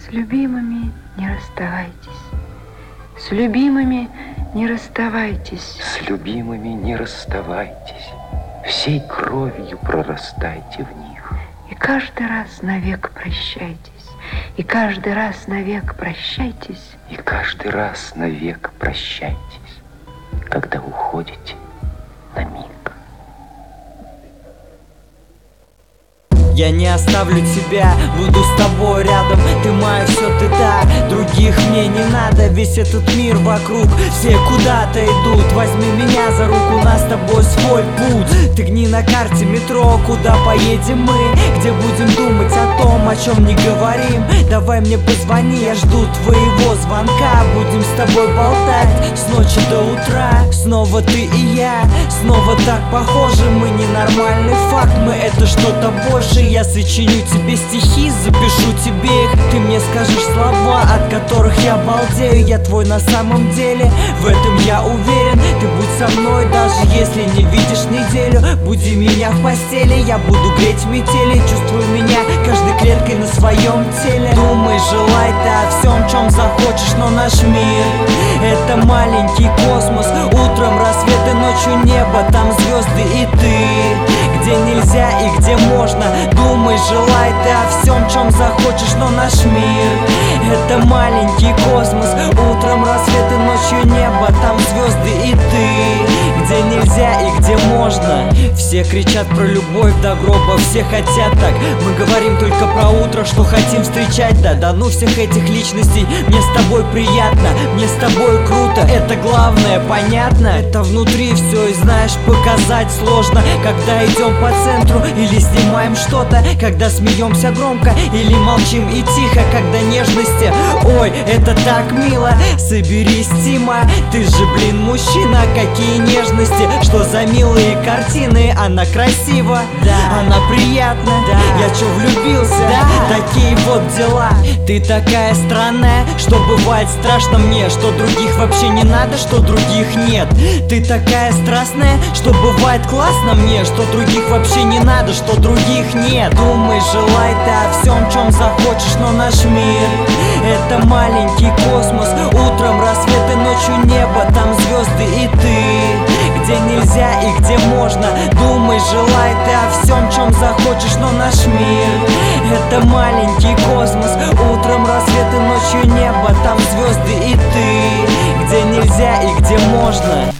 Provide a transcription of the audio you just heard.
С любимыми не расставайтесь, с любимыми не расставайтесь, с любимыми не расставайтесь, всей кровью прорастайте в них. И каждый раз навек прощайтесь, и каждый раз навек прощайтесь, и каждый раз навек прощайтесь, когда уходите на миг. Я не оставлю тебя, буду с тобой рядом. Ты моя все, ты так, других мне не надо. Весь этот мир вокруг, все куда-то идут. Возьми меня за руку, у нас с тобой свой путь. Тыкни на карте метро, куда поедем мы, где будем думать о том, о чем не говорим. Давай мне позвони, я жду твоего звонка. Будем с тобой болтать с ночи до утра. Снова ты и я, снова так похожи. Мы ненормальный факт, мы это что-то больше. Я сочиню тебе стихи, запишу тебе их. Ты мне скажешь слова, от которых я балдею. Я твой на самом деле, в этом я уверен. Ты будь со мной, даже если не видишь неделю. Буди меня в постели, я буду греть в метели. Чувствуй меня каждой клеткой на своем теле. Думай, желай ты о всем, чем захочешь, но наш мир — это маленький космос. Утром рассвет и ночью небо, там звезды и ты. Где нельзя и где можно. Думай, желай ты о всем, чем захочешь, но наш мир — это маленький космос. Утром рассвет и ночью небо, там звезды и ты. Где нельзя и где можно. Все кричат про любовь до гроба, все хотят так. Мы говорим только про утро, что хотим встречать. Да ну всех этих личностей, мне с тобой приятно, мне с тобой круто. Это главное, понятно? Это внутри все, и знаешь, показать сложно. Когда идем по центру или снимаем что-то, когда смеемся громко или молчим и тихо, когда нежности, ой, это так мило. Соберись, Тима, ты же, блин, мужчина. Какие нежности, что за милые картины. Она красива, да, она приятна, да. Я чё, влюбился? Да. Такие вот дела. Ты такая странная, что бывает страшно мне, что других вообще не надо, что других нет. Ты такая страстная, что бывает классно мне, что других вообще не надо, что других нет. Думай, желай ты о всем, чем захочешь, но наш мир — это маленький космос. Утром рассвет и ночью небо, там звезды и ты. Где нельзя и где можно. Думай, желай ты о всем, чем захочешь, но наш мир — это маленький космос. Утром рассвет и ночью небо, там звезды и ты. Где нельзя и где можно.